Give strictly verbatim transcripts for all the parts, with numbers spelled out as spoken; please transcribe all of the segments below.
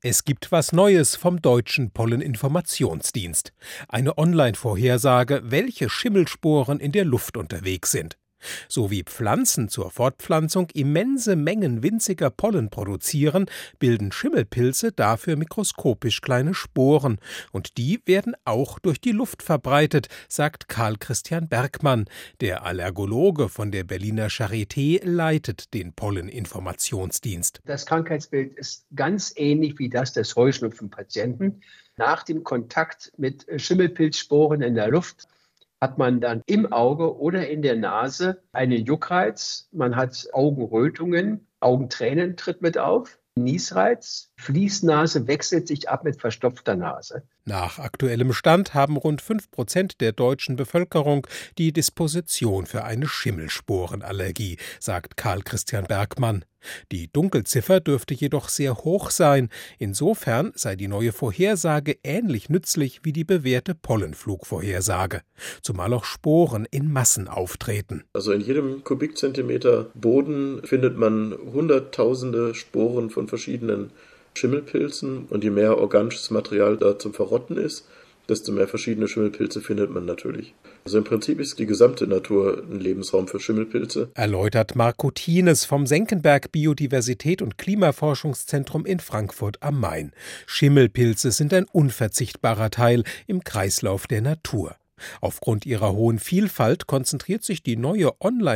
Es gibt was Neues vom Deutschen Polleninformationsdienst. Eine Online-Vorhersage, welche Schimmelsporen in der Luft unterwegs sind. So wie Pflanzen zur Fortpflanzung immense Mengen winziger Pollen produzieren, bilden Schimmelpilze dafür mikroskopisch kleine Sporen. Und die werden auch durch die Luft verbreitet, sagt Karl Christian Bergmann. Der Allergologe von der Berliner Charité leitet den Polleninformationsdienst. Das Krankheitsbild ist ganz ähnlich wie das des Heuschnupfenpatienten. Nach dem Kontakt mit Schimmelpilzsporen in der Luft hat man dann im Auge oder in der Nase einen Juckreiz, man hat Augenrötungen, Augentränen tritt mit auf, Niesreiz, Fließnase wechselt sich ab mit verstopfter Nase. Nach aktuellem Stand haben rund fünf Prozent der deutschen Bevölkerung die Disposition für eine Schimmelsporenallergie, sagt Karl Christian Bergmann. Die Dunkelziffer dürfte jedoch sehr hoch sein. Insofern sei die neue Vorhersage ähnlich nützlich wie die bewährte Pollenflugvorhersage, zumal auch Sporen in Massen auftreten. Also in jedem Kubikzentimeter Boden findet man hunderttausende Sporen von verschiedenen Schimmelpilzen, und je mehr organisches Material da zum Verrotten ist, desto mehr verschiedene Schimmelpilze findet man natürlich. Also im Prinzip ist die gesamte Natur ein Lebensraum für Schimmelpilze. Erläutert Marco Thienes vom Senckenberg Biodiversität und Klimaforschungszentrum in Frankfurt am Main. Schimmelpilze sind ein unverzichtbarer Teil im Kreislauf der Natur. Aufgrund ihrer hohen Vielfalt konzentriert sich die neue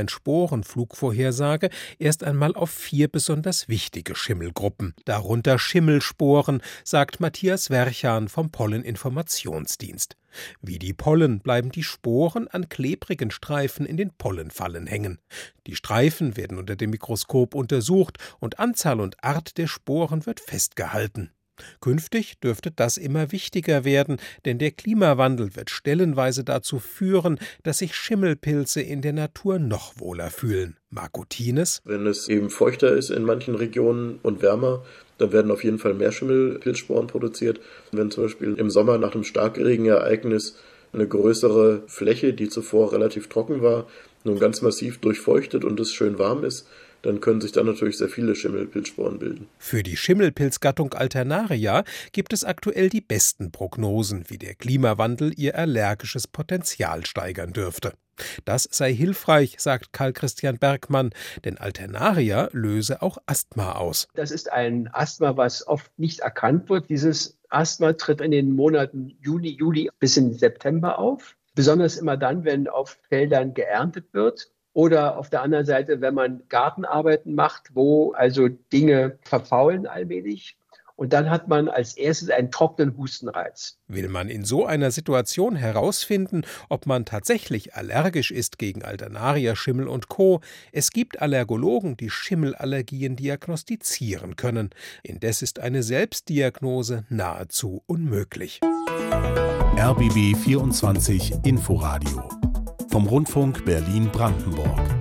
Online-Sporenflugvorhersage erst einmal auf vier besonders wichtige Schimmelgruppen. Darunter Schimmelsporen, sagt Matthias Werchan vom Polleninformationsdienst. Wie die Pollen bleiben die Sporen an klebrigen Streifen in den Pollenfallen hängen. Die Streifen werden unter dem Mikroskop untersucht und Anzahl und Art der Sporen wird festgehalten. Künftig dürfte das immer wichtiger werden, denn der Klimawandel wird stellenweise dazu führen, dass sich Schimmelpilze in der Natur noch wohler fühlen. Marco Thienes: Wenn es eben feuchter ist in manchen Regionen und wärmer, dann werden auf jeden Fall mehr Schimmelpilzsporen produziert. Wenn zum Beispiel im Sommer nach einem Starkregenereignis eine größere Fläche, die zuvor relativ trocken war, nun ganz massiv durchfeuchtet und es schön warm ist, dann können sich dann natürlich sehr viele Schimmelpilzsporen bilden. Für die Schimmelpilzgattung Alternaria gibt es aktuell die besten Prognosen, wie der Klimawandel ihr allergisches Potenzial steigern dürfte. Das sei hilfreich, sagt Karl Christian Bergmann, denn Alternaria löse auch Asthma aus. Das ist ein Asthma, was oft nicht erkannt wird. Dieses Asthma tritt in den Monaten Juni, Juli bis in September auf. Besonders immer dann, wenn auf Feldern geerntet wird. Oder auf der anderen Seite, wenn man Gartenarbeiten macht, wo also Dinge verfaulen allmählich. Und dann hat man als erstes einen trockenen Hustenreiz. Will man in so einer Situation herausfinden, ob man tatsächlich allergisch ist gegen Alternaria, Schimmel und Co., es gibt Allergologen, die Schimmelallergien diagnostizieren können. Indes ist eine Selbstdiagnose nahezu unmöglich. R B B vierundzwanzig Inforadio vom Rundfunk Berlin-Brandenburg.